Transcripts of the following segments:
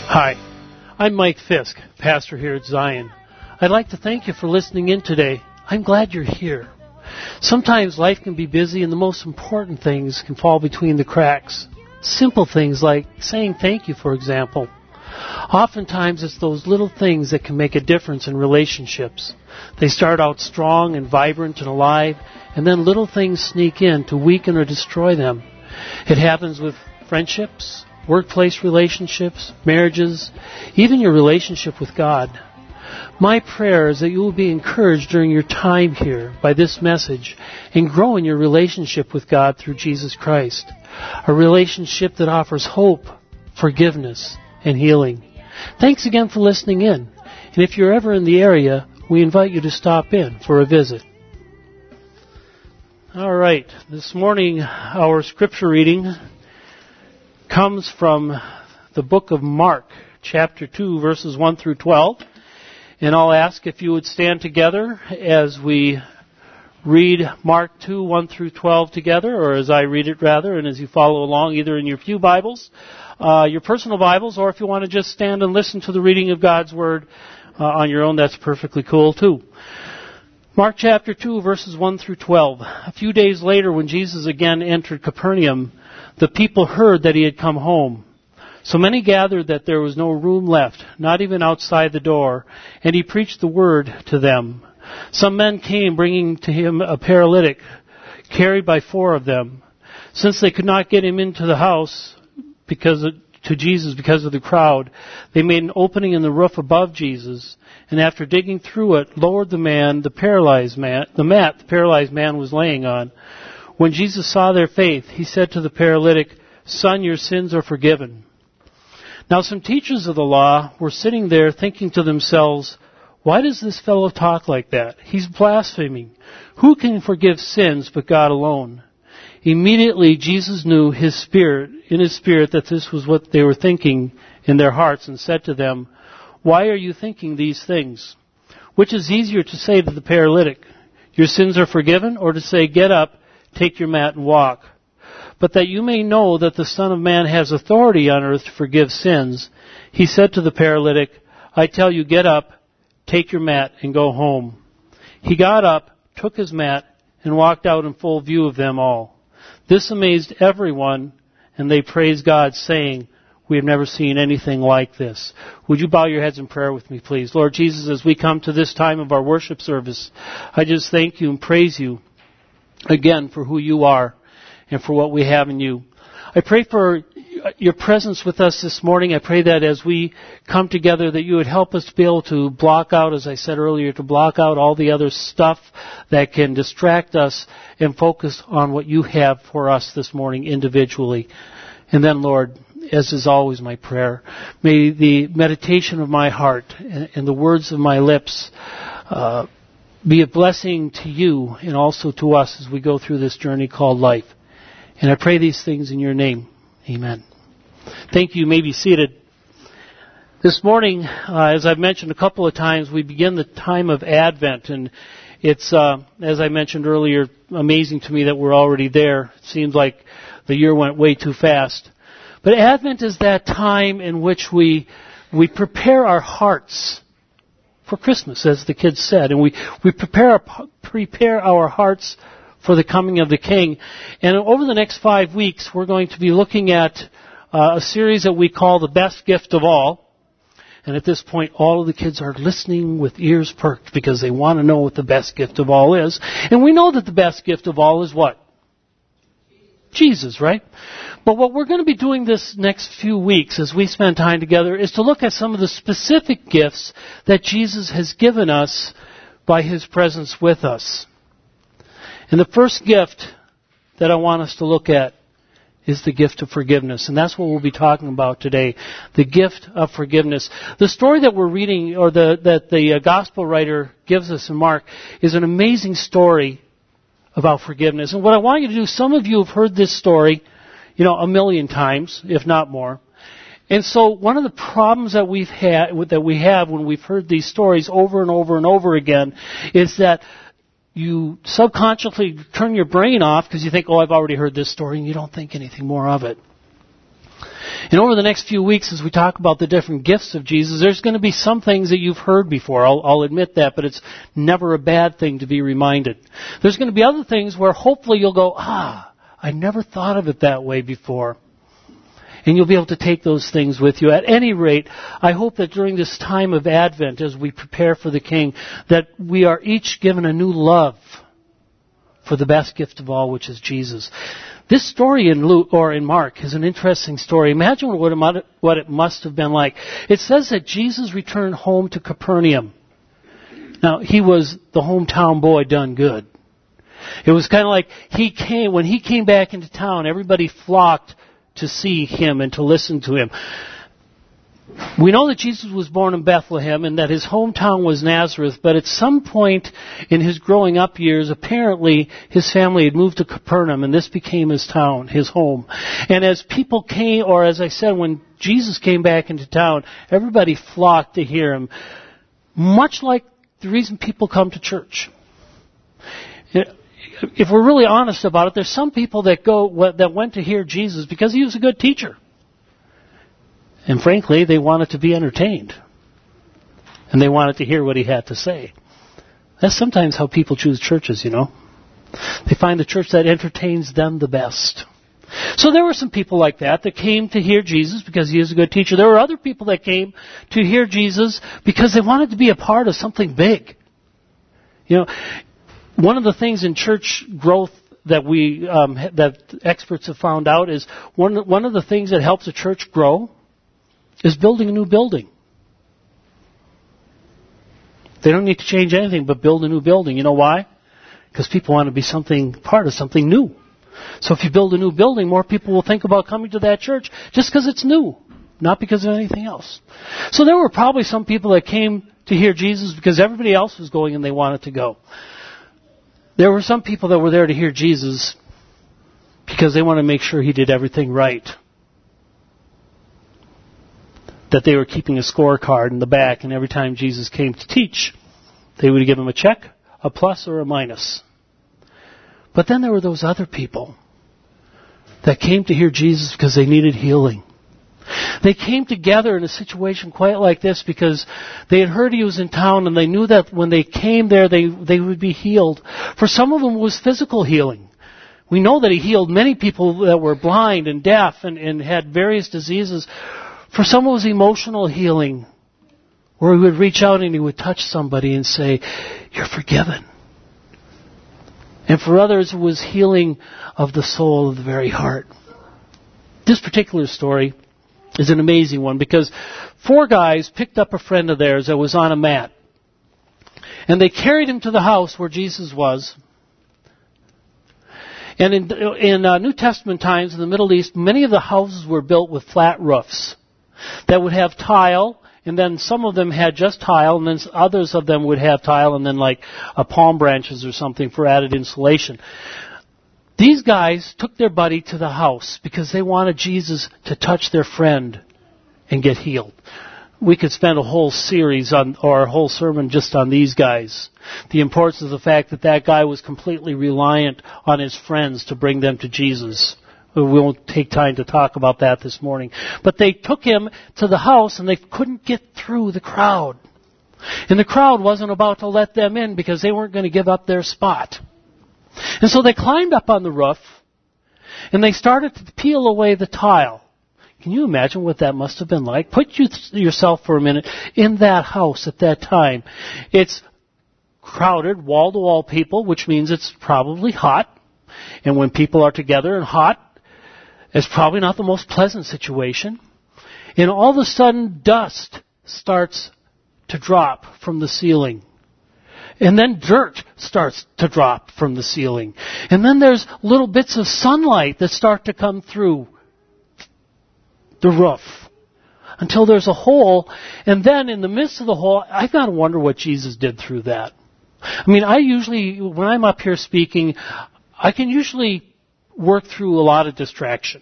Hi, I'm Mike Fisk, pastor here at Zion. I'd like to thank you for listening in today. I'm glad you're here. Sometimes life can be busy and the most important things can fall between the cracks. Simple things like saying thank you, for example. Oftentimes it's those little things that can make a difference in relationships. They start out strong and vibrant and alive, and then little things sneak in to weaken or destroy them. It happens with friendships, workplace relationships, marriages, even your relationship with God. My prayer is that you will be encouraged during your time here by this message and grow in your relationship with God through Jesus Christ, a relationship that offers hope, forgiveness, and healing. Thanks again for listening in, and if you're ever in the area, we invite you to stop in for a visit. All right, this morning our scripture reading comes from the book of Mark, chapter 2, verses 1 through 12. And I'll ask if you would stand together as we read Mark 2, 1 through 12 together, or as I read it rather, and as you follow along either in your pew Bibles, your personal Bibles, or if you want to just stand and listen to the reading of God's Word on your own, that's perfectly cool too. Mark chapter 2, verses 1 through 12. A few days later, when Jesus again entered Capernaum, the people heard that he had come home. So many gathered that there was no room left, not even outside the door, and he preached the word to them. Some men came, bringing to him a paralytic, carried by 4 of them. Since they could not get him into the house to Jesus because of the crowd, they made an opening in the roof above Jesus, and after digging through it, lowered the mat the paralyzed man was laying on. When Jesus saw their faith, he said to the paralytic, "Son, your sins are forgiven." Now some teachers of the law were sitting there thinking to themselves, "Why does this fellow talk like that? He's blaspheming. Who can forgive sins but God alone?" Immediately Jesus knew in his spirit that this was what they were thinking in their hearts, and said to them, "Why are you thinking these things? Which is easier to say to the paralytic, 'Your sins are forgiven,' or to say, 'Get up, take your mat and walk'? But that you may know that the Son of Man has authority on earth to forgive sins," he said to the paralytic, "I tell you, get up, take your mat, and go home." He got up, took his mat, and walked out in full view of them all. This amazed everyone, and they praised God, saying, "We have never seen anything like this." Would you bow your heads in prayer with me, please? Lord Jesus, as we come to this time of our worship service, I just thank you and praise you again for who you are and for what we have in you. I pray for your presence with us this morning. I pray that as we come together that you would help us to be able to block out, as I said earlier, to block out all the other stuff that can distract us and focus on what you have for us this morning individually. And then, Lord, as is always my prayer, may the meditation of my heart and the words of my lips be a blessing to you and also to us as we go through this journey called life. And I pray these things in your name. Amen. Thank you. You may be seated. This morning, as I've mentioned a couple of times, we begin the time of Advent. And it's, as I mentioned earlier, amazing to me that we're already there. It seems like the year went way too fast. But Advent is that time in which we prepare our hearts for Christmas, as the kids said. And we prepare our hearts for the coming of the King. And over the next 5 weeks, we're going to be looking at a series that we call The Best Gift of All. And at this point, all of the kids are listening with ears perked because they want to know what the best gift of all is. And we know that the best gift of all is what? Jesus, right? But what we're going to be doing this next few weeks as we spend time together is to look at some of the specific gifts that Jesus has given us by his presence with us. And the first gift that I want us to look at is the gift of forgiveness. And that's what we'll be talking about today, the gift of forgiveness. The story that we're reading, or that the gospel writer gives us in Mark, is an amazing story about forgiveness. And what I want you to do, some of you have heard this story, a million times, if not more. And so one of the problems that we have when we've heard these stories over and over and over again is that you subconsciously turn your brain off because you think, I've already heard this story, and you don't think anything more of it. And over the next few weeks, as we talk about the different gifts of Jesus, there's going to be some things that you've heard before. I'll admit that, but it's never a bad thing to be reminded. There's going to be other things where hopefully you'll go, I never thought of it that way before. And you'll be able to take those things with you. At any rate, I hope that during this time of Advent, as we prepare for the King, that we are each given a new love for the best gift of all, which is Jesus. This story in Luke or in Mark is an interesting story. Imagine what it must have been like. It says that Jesus returned home to Capernaum. Now, he was the hometown boy done good. It was kind of like when he came back into town, everybody flocked to see him and to listen to him. We know that Jesus was born in Bethlehem and that his hometown was Nazareth, but at some point in his growing up years, apparently his family had moved to Capernaum and this became his town, his home. And as people came, or as I said, when Jesus came back into town, everybody flocked to hear him, much like the reason people come to church. If we're really honest about it, there's some people that went to hear Jesus because he was a good teacher. And frankly, they wanted to be entertained. And they wanted to hear what he had to say. That's sometimes how people choose churches, you know. They find the church that entertains them the best. So there were some people like that came to hear Jesus because he is a good teacher. There were other people that came to hear Jesus because they wanted to be a part of something big. You know, one of the things in church growth that that experts have found out is one of the things that helps a church grow is building a new building. They don't need to change anything but build a new building. You know why? Because people want to be part of something new. So if you build a new building, more people will think about coming to that church just because it's new, not because of anything else. So there were probably some people that came to hear Jesus because everybody else was going and they wanted to go. There were some people that were there to hear Jesus because they wanted to make sure he did everything right. That they were keeping a scorecard in the back, and every time Jesus came to teach, they would give him a check, a plus, or a minus. But then there were those other people that came to hear Jesus because they needed healing. They came together in a situation quite like this because they had heard he was in town, and they knew that when they came there, they would be healed. For some of them, it was physical healing. We know that he healed many people that were blind and deaf and had various diseases. For some, it was emotional healing, where he would reach out and he would touch somebody and say, "You're forgiven." And for others, it was healing of the soul, of the very heart. This particular story is an amazing one because 4 guys picked up a friend of theirs that was on a mat. And they carried him to the house where Jesus was. And in New Testament times in the Middle East, many of the houses were built with flat roofs that would have tile, and then some of them had just tile, and then others of them would have tile and then like palm branches or something for added insulation. These guys took their buddy to the house because they wanted Jesus to touch their friend and get healed. We could spend a whole series or a whole sermon just on these guys. The importance of the fact that guy was completely reliant on his friends to bring them to Jesus. We won't take time to talk about that this morning. But they took him to the house and they couldn't get through the crowd. And the crowd wasn't about to let them in because they weren't going to give up their spot. And so they climbed up on the roof and they started to peel away the tile. Can you imagine what that must have been like? Put yourself for a minute in that house at that time. It's crowded, wall-to-wall people, which means it's probably hot. And when people are together and hot, it's probably not the most pleasant situation. And all of a sudden, dust starts to drop from the ceiling. And then dirt starts to drop from the ceiling. And then there's little bits of sunlight that start to come through the roof until there's a hole. And then in the midst of the hole, I've got to wonder what Jesus did through that. I mean, when I'm up here speaking, I can usually work through a lot of distraction.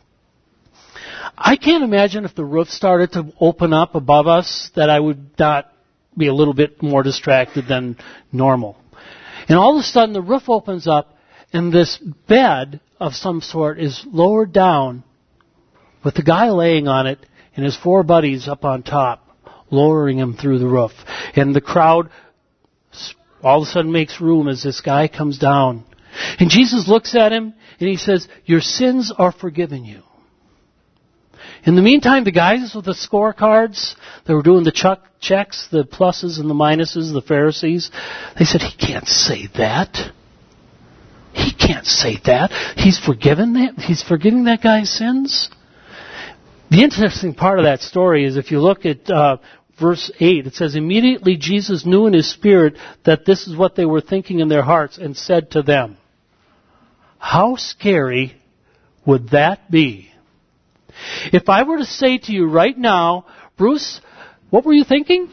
I can't imagine if the roof started to open up above us that I would not be a little bit more distracted than normal. And all of a sudden the roof opens up and this bed of some sort is lowered down with the guy laying on it and his 4 buddies up on top, lowering him through the roof. And the crowd all of a sudden makes room as this guy comes down. And Jesus looks at him and he says, "Your sins are forgiven you." In the meantime, the guys with the scorecards, they were doing the checks, the pluses and the minuses, the Pharisees, they said, "He can't say that. He can't say that. He's forgiving that guy's sins." The interesting part of that story is if you look at verse 8, it says, "Immediately Jesus knew in his spirit that this is what they were thinking in their hearts and said to them." How scary would that be? If I were to say to you right now, "Bruce, what were you thinking?"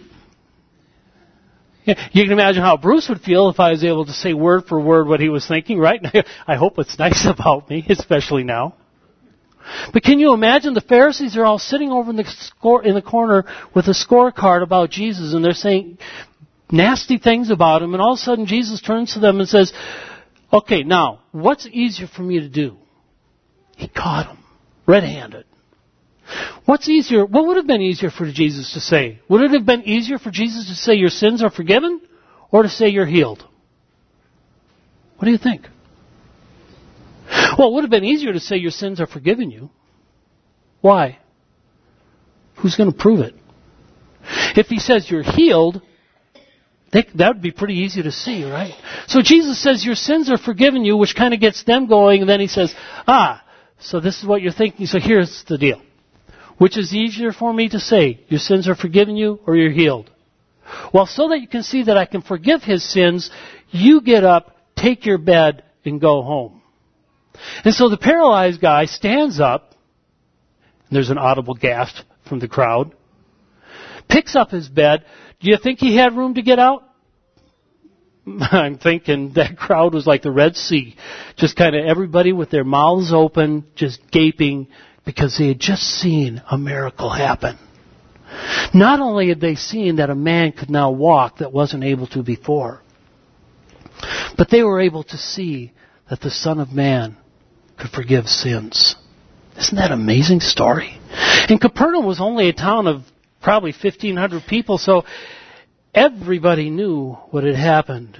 You can imagine how Bruce would feel if I was able to say word for word what he was thinking, right? I hope it's nice about me, especially now. But can you imagine the Pharisees are all sitting over in the corner with a scorecard about Jesus, and they're saying nasty things about him, and all of a sudden Jesus turns to them and says, "Okay, now, what's easier for me to do?" He caught him red-handed. What's easier? What would have been easier for Jesus to say? Would it have been easier for Jesus to say your sins are forgiven, or to say you're healed? What do you think? Well, it would have been easier to say your sins are forgiven you. Why? Who's going to prove it? If he says you're healed, that would be pretty easy to see, right? So Jesus says your sins are forgiven you, which kind of gets them going, and then he says, so this is what you're thinking, so here's the deal. Which is easier for me to say, your sins are forgiven you or you're healed? Well, so that you can see that I can forgive his sins, you get up, take your bed, and go home. And so the paralyzed guy stands up, and there's an audible gasp from the crowd, picks up his bed. Do you think he had room to get out? I'm thinking that crowd was like the Red Sea. Just kind of everybody with their mouths open, just gaping, because they had just seen a miracle happen. Not only had they seen that a man could now walk that wasn't able to before, but they were able to see that the Son of Man could forgive sins. Isn't that an amazing story? And Capernaum was only a town of probably 1,500 people, so everybody knew what had happened.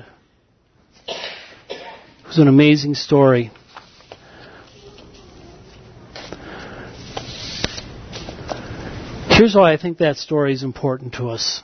It was an amazing story. Here's why I think that story is important to us.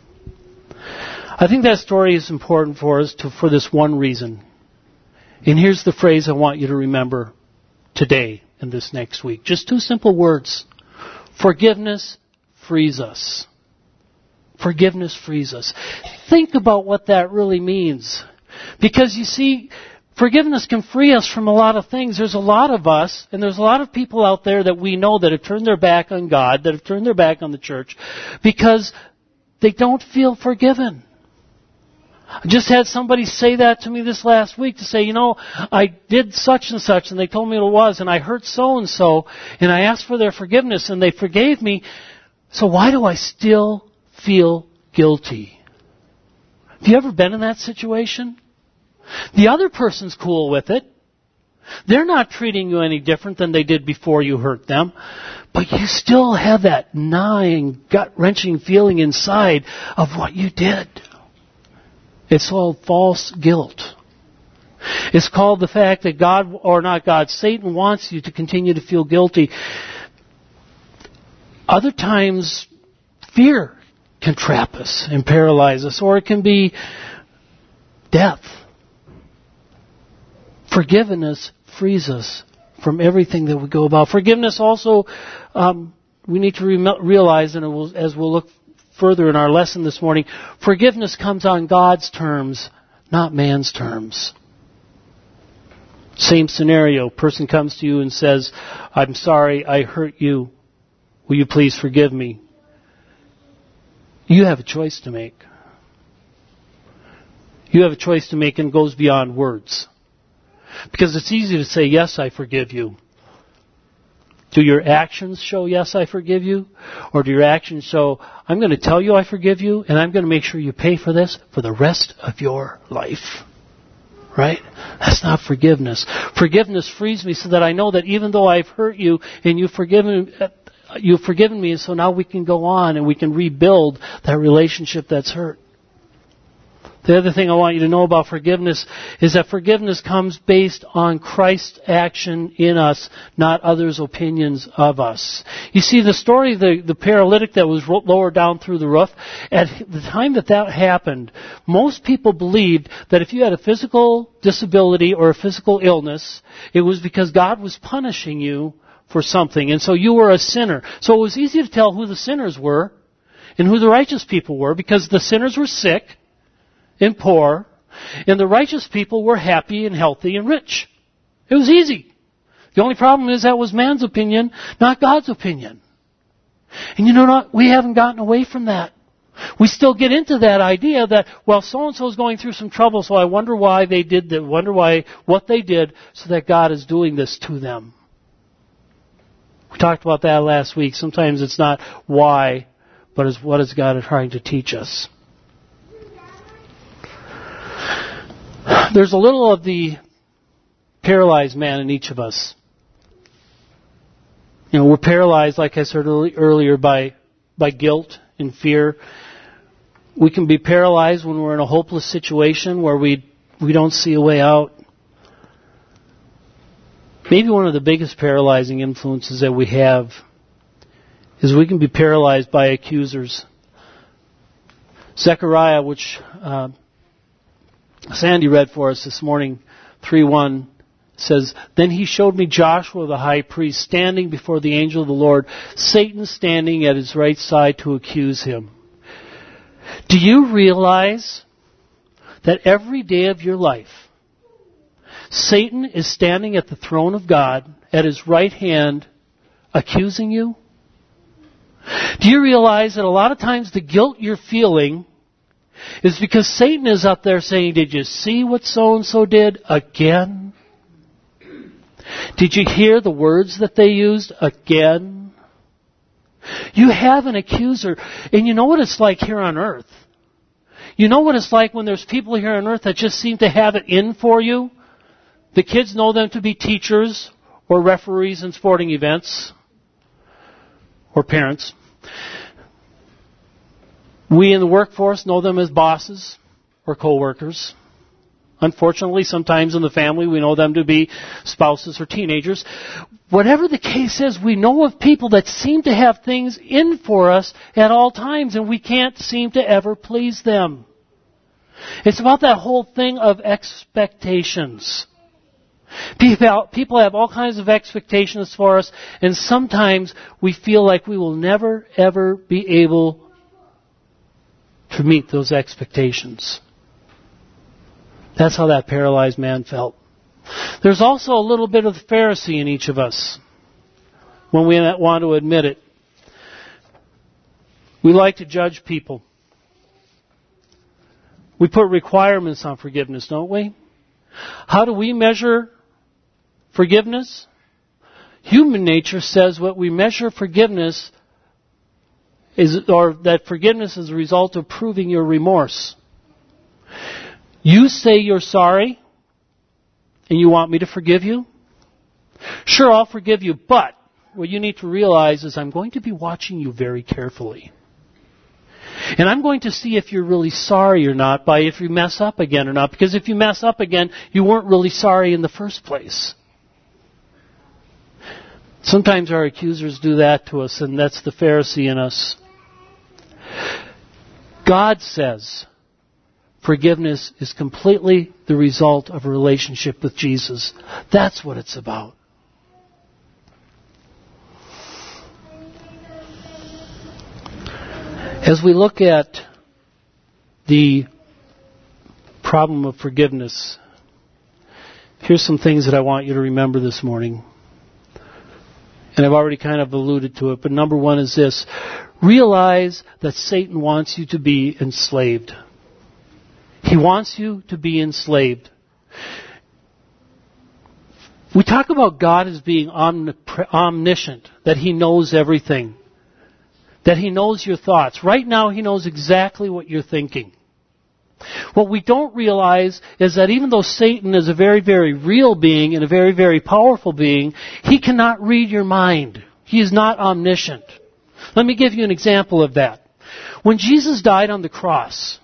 I think that story is important for us for this one reason. And here's the phrase I want you to remember today and this next week. Just 2 simple words. Forgiveness frees us. Forgiveness frees us. Think about what that really means. Because you see, forgiveness can free us from a lot of things. There's a lot of us, and there's a lot of people out there that we know that have turned their back on God, that have turned their back on the church, because they don't feel forgiven. I just had somebody say that to me this last week, to say, I did such and such, and they told me what it was, and I hurt so-and-so, and I asked for their forgiveness, and they forgave me, so why do I still feel guilty? Have you ever been in that situation? The other person's cool with it. They're not treating you any different than they did before you hurt them. But you still have that gnawing, gut-wrenching feeling inside of what you did. It's called false guilt. It's called the fact that Satan wants you to continue to feel guilty. Other times, fear can trap us and paralyze us, or it can be death. Forgiveness frees us from everything that we go about. Forgiveness also, we need to realize, and as we'll look further in our lesson this morning, forgiveness comes on God's terms, not man's terms. Same scenario. Person comes to you and says, "I'm sorry, I hurt you. Will you please forgive me?" You have a choice to make. You have a choice to make, and it goes beyond words. Because it's easy to say, "Yes, I forgive you." Do your actions show, "Yes, I forgive you"? Or do your actions show, "I'm going to tell you I forgive you, and I'm going to make sure you pay for this for the rest of your life"? Right? That's not forgiveness. Forgiveness frees me so that I know that even though I've hurt you and you've forgiven me, and so now we can go on and we can rebuild that relationship that's hurt. The other thing I want you to know about forgiveness is that forgiveness comes based on Christ's action in us, not others' opinions of us. You see, the story of the paralytic that was lowered down through the roof, at the time that happened, most people believed that if you had a physical disability or a physical illness, it was because God was punishing you for something, and so you were a sinner. So it was easy to tell who the sinners were and who the righteous people were, because the sinners were sick and poor, and the righteous people were happy and healthy and rich. It was easy. The only problem is that was man's opinion, not God's opinion. And you know what? We haven't gotten away from that. We still get into that idea that, well, so-and-so is going through some trouble, so I wonder why they did that, wonder why what they did, so that God is doing this to them. We talked about that last week. Sometimes it's not why, but it's what is God trying to teach us. There's a little of the paralyzed man in each of us. You know, we're paralyzed, like I said earlier, by guilt and fear. We can be paralyzed when we're in a hopeless situation where we don't see a way out. Maybe one of the biggest paralyzing influences that we have is we can be paralyzed by accusers. Zechariah, which Sandy read for us this morning, 3:1, says, "Then he showed me Joshua the high priest standing before the angel of the Lord, Satan standing at his right side to accuse him." Do you realize that every day of your life, Satan is standing at the throne of God, at his right hand, accusing you? Do you realize that a lot of times the guilt you're feeling is because Satan is up there saying, "Did you see what so-and-so did again? Did you hear the words that they used again?" You have an accuser, and you know what it's like here on earth. You know what it's like when there's people here on earth that just seem to have it in for you. The kids know them to be teachers or referees in sporting events or parents. We in the workforce know them as bosses or co-workers. Unfortunately, sometimes in the family we know them to be spouses or teenagers. Whatever the case is, we know of people that seem to have things in for us at all times, and we can't seem to ever please them. It's about that whole thing of expectations. People have all kinds of expectations for us, and sometimes we feel like we will never, ever be able to meet those expectations. That's how that paralyzed man felt. There's also a little bit of the Pharisee in each of us when we want to admit it. We like to judge people. We put requirements on forgiveness, don't we? How do we measure forgiveness? Human nature says what we measure forgiveness is, or that forgiveness is a result of proving your remorse. You say you're sorry and you want me to forgive you? Sure, I'll forgive you, but what you need to realize is I'm going to be watching you very carefully. And I'm going to see if you're really sorry or not by if you mess up again or not. Because if you mess up again, you weren't really sorry in the first place. Sometimes our accusers do that to us, and that's the Pharisee in us. God says forgiveness is completely the result of a relationship with Jesus. That's what it's about. As we look at the problem of forgiveness, here's some things that I want you to remember this morning. And I've already kind of alluded to it, but number one is this. Realize that Satan wants you to be enslaved. He wants you to be enslaved. We talk about God as being omniscient, that He knows everything. That He knows your thoughts. Right now, He knows exactly what you're thinking. What we don't realize is that even though Satan is a very, very real being and a very, very powerful being, he cannot read your mind. He is not omniscient. Let me give you an example of that. When Jesus died on the cross,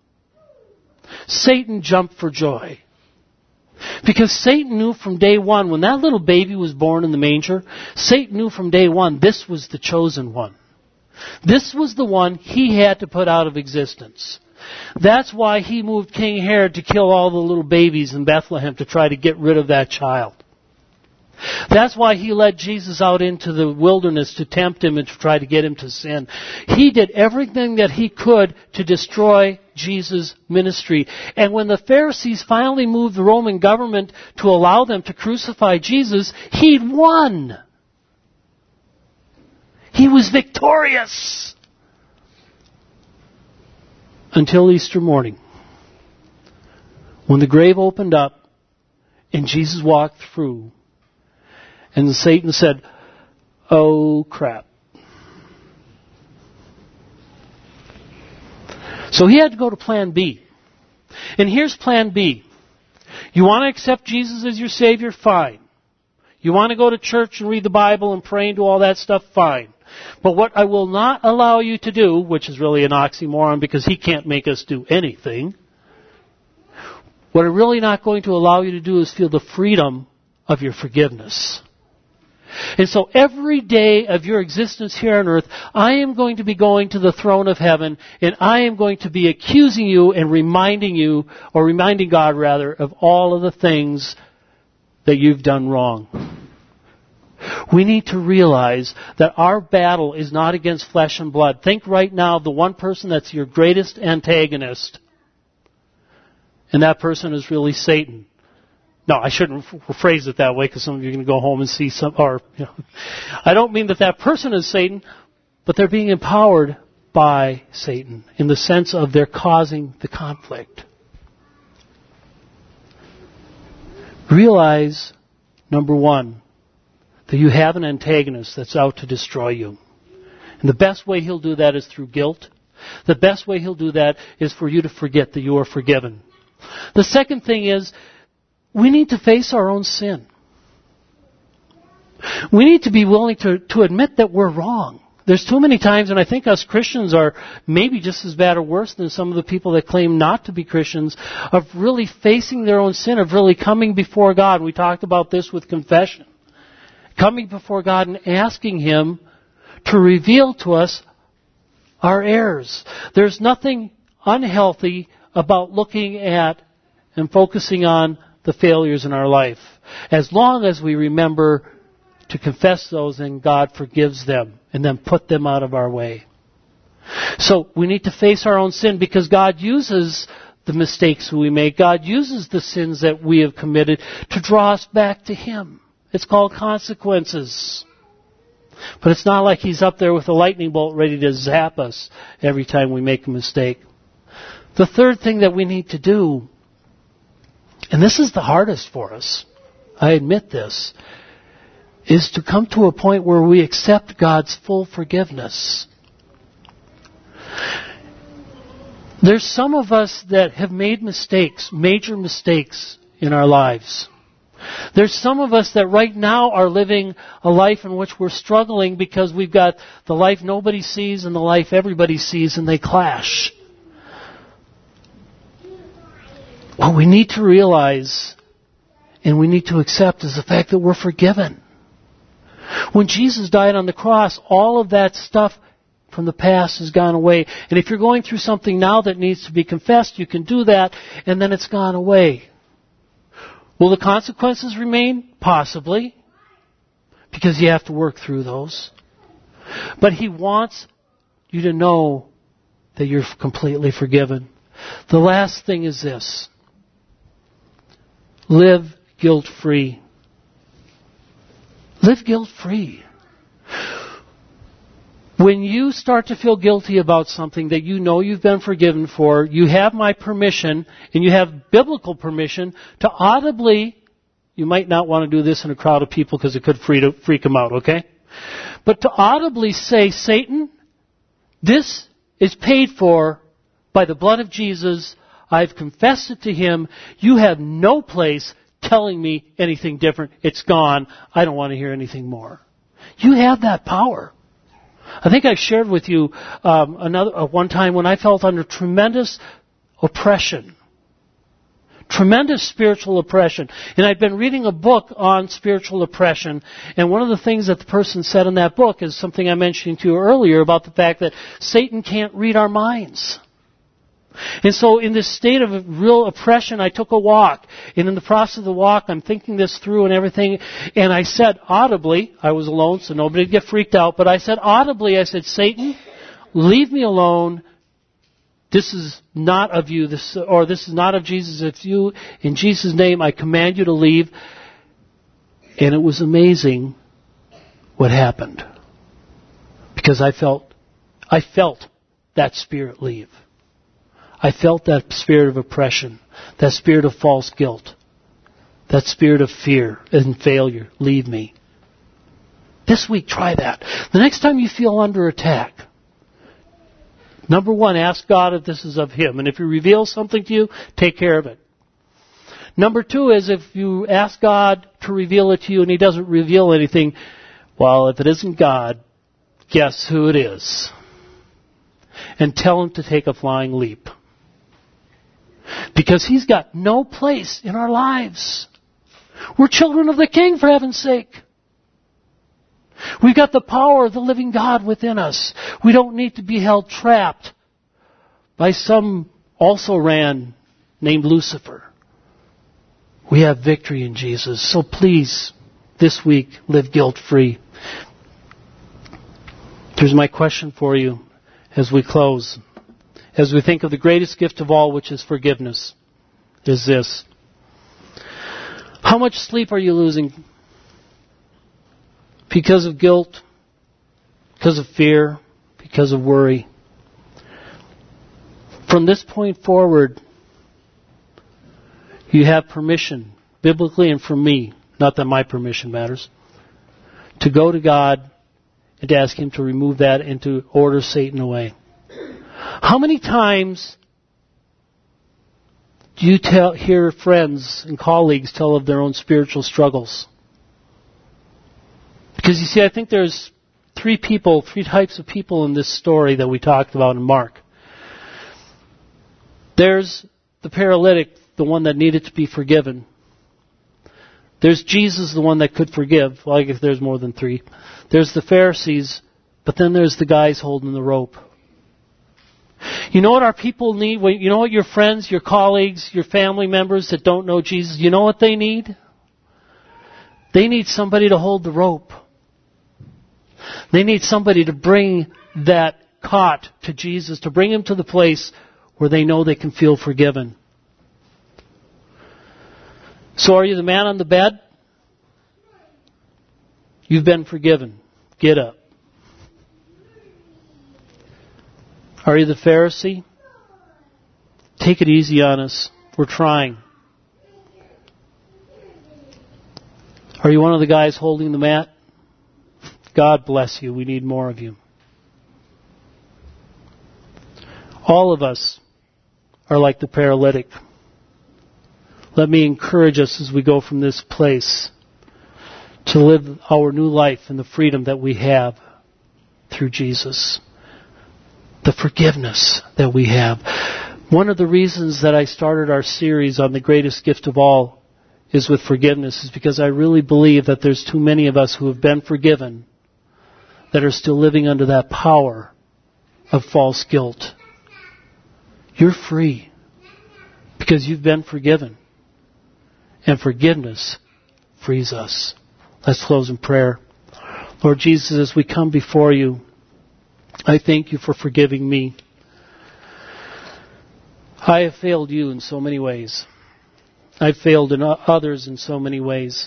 Satan jumped for joy. Because Satan knew from day one, when that little baby was born in the manger, Satan knew from day one this was the chosen one. This was the one he had to put out of existence. That's why he moved King Herod to kill all the little babies in Bethlehem to try to get rid of that child. That's why he led Jesus out into the wilderness to tempt him and to try to get him to sin. He did everything that he could to destroy Jesus' ministry. And when the Pharisees finally moved the Roman government to allow them to crucify Jesus, he'd won. He was victorious. Until Easter morning, when the grave opened up and Jesus walked through, and Satan said, "Oh, crap." So he had to go to plan B. And here's plan B. You want to accept Jesus as your Savior? Fine. You want to go to church and read the Bible and pray and do all that stuff? Fine. But what I will not allow you to do, which is really an oxymoron because he can't make us do anything, what I'm really not going to allow you to do is feel the freedom of your forgiveness. And so every day of your existence here on earth, I am going to be going to the throne of heaven, and I am going to be accusing you and reminding you, or reminding God rather, of all of the things that you've done wrong. We need to realize that our battle is not against flesh and blood. Think right now of the one person that's your greatest antagonist, and that person is really Satan. No, I shouldn't phrase it that way because some of you are going to go home and see some, or, I don't mean that that person is Satan, but they're being empowered by Satan in the sense of they're causing the conflict. Realize, number one, that you have an antagonist that's out to destroy you. And the best way he'll do that is through guilt. The best way he'll do that is for you to forget that you are forgiven. The second thing is, we need to face our own sin. We need to be willing to admit that we're wrong. There's too many times, and I think us Christians are maybe just as bad or worse than some of the people that claim not to be Christians, of really facing their own sin, of really coming before God. We talked about this with confession. Coming before God and asking Him to reveal to us our errors. There's nothing unhealthy about looking at and focusing on the failures in our life, as long as we remember to confess those and God forgives them and then put them out of our way. So we need to face our own sin because God uses the mistakes we make. God uses the sins that we have committed to draw us back to Him. It's called consequences. But it's not like He's up there with a lightning bolt ready to zap us every time we make a mistake. The third thing that we need to do, and this is the hardest for us, I admit this, is to come to a point where we accept God's full forgiveness. There's some of us that have made mistakes, major mistakes in our lives. There's some of us that right now are living a life in which we're struggling because we've got the life nobody sees and the life everybody sees, and they clash. What we need to realize and we need to accept is the fact that we're forgiven. When Jesus died on the cross, all of that stuff from the past has gone away. And if you're going through something now that needs to be confessed, you can do that, and then it's gone away. Will the consequences remain? Possibly. Because you have to work through those. But He wants you to know that you're completely forgiven. The last thing is this. Live guilt-free. Live guilt-free. When you start to feel guilty about something that you know you've been forgiven for, you have my permission, and you have biblical permission to audibly, you might not want to do this in a crowd of people because it could freak them out, okay? But to audibly say, Satan, this is paid for by the blood of Jesus. I've confessed it to Him. You have no place telling me anything different. It's gone. I don't want to hear anything more. You have that power. I think I've shared with you one time when I felt under tremendous oppression. Tremendous spiritual oppression. And I'd been reading a book on spiritual oppression, and one of the things that the person said in that book is something I mentioned to you earlier about the fact that Satan can't read our minds. And so in this state of real oppression, I took a walk. And in the process of the walk, I'm thinking this through and everything. And I said audibly, I was alone so nobody would get freaked out, but I said audibly, I said, Satan, leave me alone. This is not of you, this is not of Jesus. It's you. In Jesus' name, I command you to leave. And it was amazing what happened. Because I felt that spirit leave. I felt that spirit of oppression, that spirit of false guilt, that spirit of fear and failure leave me. This week, try that. The next time you feel under attack, number one, ask God if this is of Him. And if He reveals something to you, take care of it. Number two is if you ask God to reveal it to you and He doesn't reveal anything, well, if it isn't God, guess who it is? And tell Him to take a flying leap. Because He's got no place in our lives. We're children of the King, for heaven's sake. We've got the power of the living God within us. We don't need to be held trapped by some also-ran named Lucifer. We have victory in Jesus. So please, this week, live guilt-free. Here's my question for you as we close. As we think of the greatest gift of all, which is forgiveness, is this. How much sleep are you losing? Because of guilt, because of fear, because of worry. From this point forward, you have permission, biblically and from me, not that my permission matters, to go to God and to ask Him to remove that and to order Satan away. How many times do you hear friends and colleagues tell of their own spiritual struggles? Because you see, I think there's three types of people in this story that we talked about in Mark. There's the paralytic, the one that needed to be forgiven. There's Jesus, the one that could forgive. Well, I guess there's more than three. There's the Pharisees, but then there's the guys holding the rope. You know what our people need? You know what your friends, your colleagues, your family members that don't know Jesus, you know what they need? They need somebody to hold the rope. They need somebody to bring that caught to Jesus, to bring him to the place where they know they can feel forgiven. So are you the man on the bed? You've been forgiven. Get up. Are you the Pharisee? Take it easy on us. We're trying. Are you one of the guys holding the mat? God bless you. We need more of you. All of us are like the paralytic. Let me encourage us as we go from this place to live our new life in the freedom that we have through Jesus. The forgiveness that we have. One of the reasons that I started our series on the greatest gift of all is with forgiveness, is because I really believe that there's too many of us who have been forgiven that are still living under that power of false guilt. You're free because you've been forgiven. And forgiveness frees us. Let's close in prayer. Lord Jesus, as we come before you, I thank you for forgiving me. I have failed you in so many ways. I've failed in others in so many ways.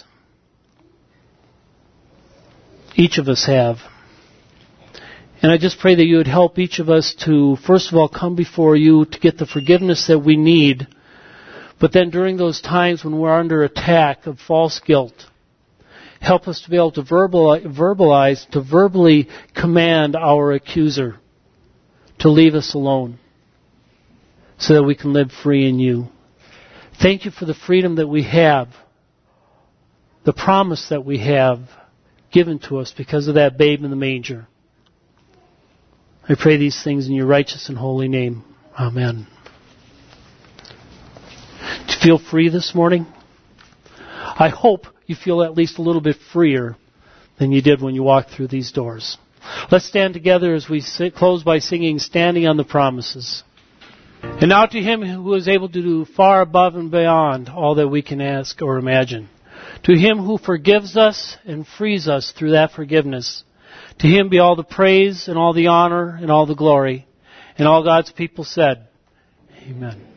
Each of us have. And I just pray that you would help each of us to, first of all, come before you to get the forgiveness that we need. But then during those times when we're under attack of false guilt, help us to be able to verbalize, to verbally command our accuser to leave us alone. so that we can live free in you. Thank you for the freedom that we have, the promise that we have given to us because of that babe in the manger. I pray these things in your righteous and holy name. Amen. Do you feel free this morning? I hope you feel at least a little bit freer than you did when you walked through these doors. Let's stand together as we close by singing Standing on the Promises. And now to Him who is able to do far above and beyond all that we can ask or imagine. To Him who forgives us and frees us through that forgiveness. To Him be all the praise and all the honor and all the glory. And all God's people said, Amen.